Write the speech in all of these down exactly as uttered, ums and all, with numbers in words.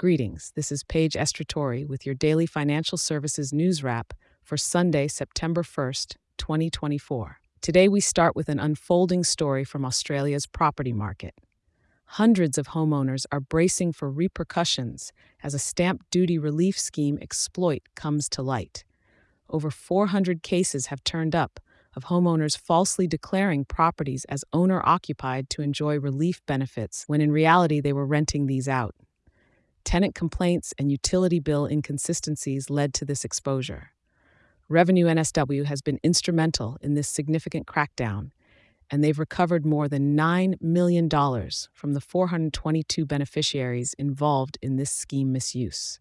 Greetings, this is Paige Estratori with your daily financial services news wrap for Sunday, September first, twenty twenty-four. Today we start with an unfolding story from Australia's property market. Hundreds of homeowners are bracing for repercussions as a stamp duty relief scheme exploit comes to light. Over four hundred cases have turned up of homeowners falsely declaring properties as owner-occupied to enjoy relief benefits when in reality they were renting these out. Tenant complaints and utility bill inconsistencies led to this exposure. Revenue N S W has been instrumental in this significant crackdown, and they've recovered more than nine million dollars from the four hundred twenty-two beneficiaries involved in this scheme misuse.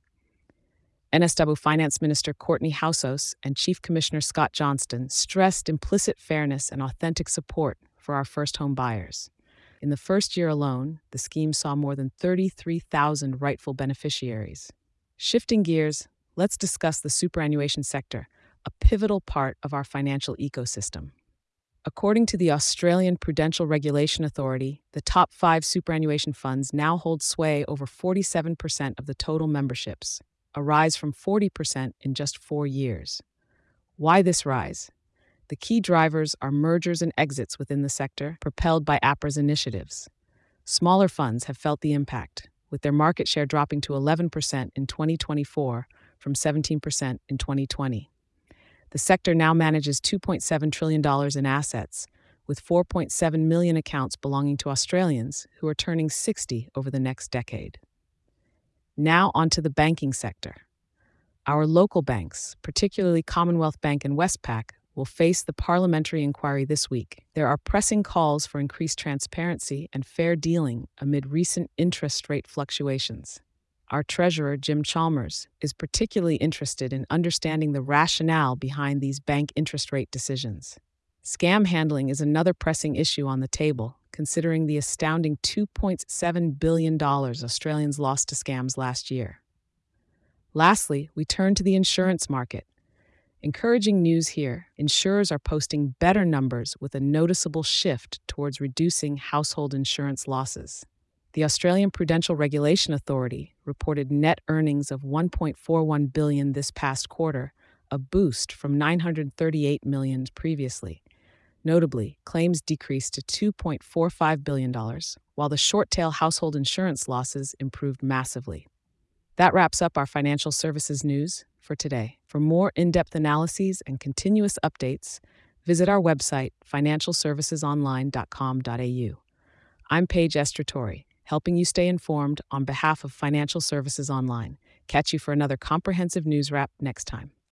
N S W Finance Minister Courtney Houssos and Chief Commissioner Scott Johnston stressed implicit fairness and authentic support for our first home buyers. In the first year alone, the scheme saw more than thirty-three thousand rightful beneficiaries. Shifting gears, let's discuss the superannuation sector, a pivotal part of our financial ecosystem. According to the Australian Prudential Regulation Authority, the top five superannuation funds now hold sway over forty-seven percent of the total memberships, a rise from forty percent in just four years. Why this rise? The key drivers are mergers and exits within the sector, propelled by A P Ra's initiatives. Smaller funds have felt the impact, with their market share dropping to eleven percent in twenty twenty-four from seventeen percent in twenty twenty. The sector now manages two point seven trillion dollars in assets, with four point seven million accounts belonging to Australians who are turning sixty over the next decade. Now onto the banking sector. Our local banks, particularly Commonwealth Bank and Westpac, will face the parliamentary inquiry this week. There are pressing calls for increased transparency and fair dealing amid recent interest rate fluctuations. Our treasurer, Jim Chalmers, is particularly interested in understanding the rationale behind these bank interest rate decisions. Scam handling is another pressing issue on the table, considering the astounding two point seven billion dollars Australians lost to scams last year. Lastly, we turn to the insurance market. Encouraging news here, insurers are posting better numbers with a noticeable shift towards reducing household insurance losses. The Australian Prudential Regulation Authority reported net earnings of one point four one billion dollars this past quarter, a boost from nine hundred thirty-eight million dollars previously. Notably, claims decreased to two point four five billion dollars, while the short-tail household insurance losses improved massively. That wraps up our financial services news for today. For more in-depth analyses and continuous updates, visit our website, financial services online dot com dot a u. I'm Paige Estratori, helping you stay informed on behalf of Financial Services Online. Catch you for another comprehensive news wrap next time.